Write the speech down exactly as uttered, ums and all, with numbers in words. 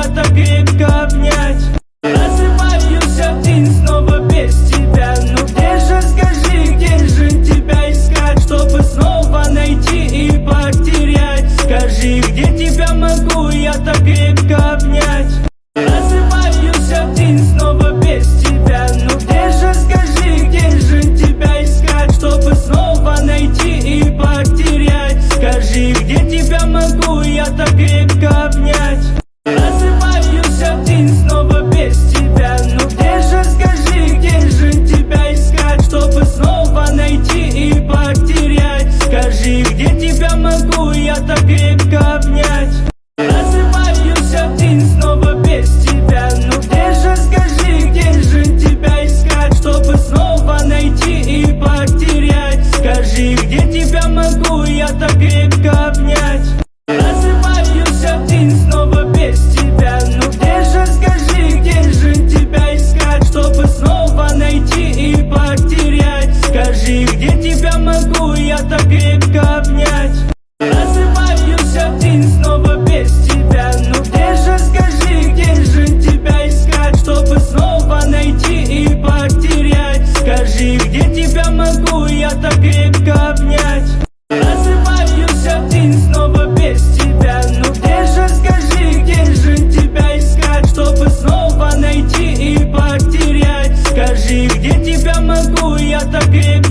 так крепко обнять. Просыпаюсь один снова без тебя. Ну где же, скажи, где же тебя искать, чтобы снова найти и потерять? Скажи, где тебя могу я так крепко обнять? Просыпаюсь один снова без тебя. Ну где же, скажи, где же тебя искать, чтобы снова найти и потерять? Скажи, где тебя могу я так крепко обнять? Просыпаюсь один снова без тебя. Ну где же, скажи, где же тебя искать, чтобы снова найти и потерять? Скажи, где тебя могу я так крепко обнять? Просыпаюсь один снова без тебя. Ну где же, скажи, где же тебя искать, чтобы снова найти и потерять? Скажи, где тебя могу я так крепко обнять? Просыпаюсь один снова без тебя. Ну где же, скажи, где же тебя искать, чтобы снова найти и потерять? Скажи, где тебя могу я так крепко обнять? Просыпаюсь один снова без тебя. Ну где же, скажи, где же тебя искать, чтобы снова найти и потерять? Скажи, где тебя могу я так крепко обнять? Просыпаюсь один снова без тебя. Ну где же, скажи, где же тебя искать, чтобы снова найти и потерять? Скажи, где тебя могу я так крепко